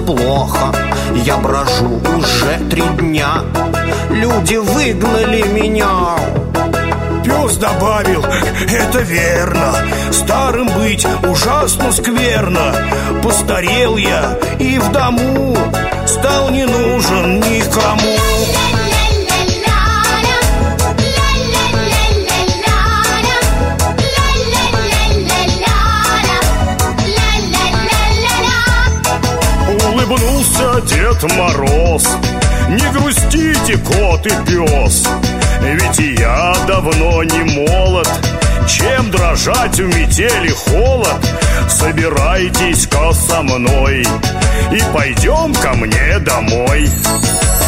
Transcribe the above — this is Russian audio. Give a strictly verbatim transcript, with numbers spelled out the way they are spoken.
плохо. Я брожу уже три дня, люди выгнали меня. Пес добавил: это верно, старым быть ужасно скверно. Постарел я и в дому стал не нужен никому. Улыбнулся Дед Мороз: не грустите, кот и пес, ведь и я давно не молод. Чем дрожать в метели холод? Собирайтесь-ка со мной и пойдем ко мне домой.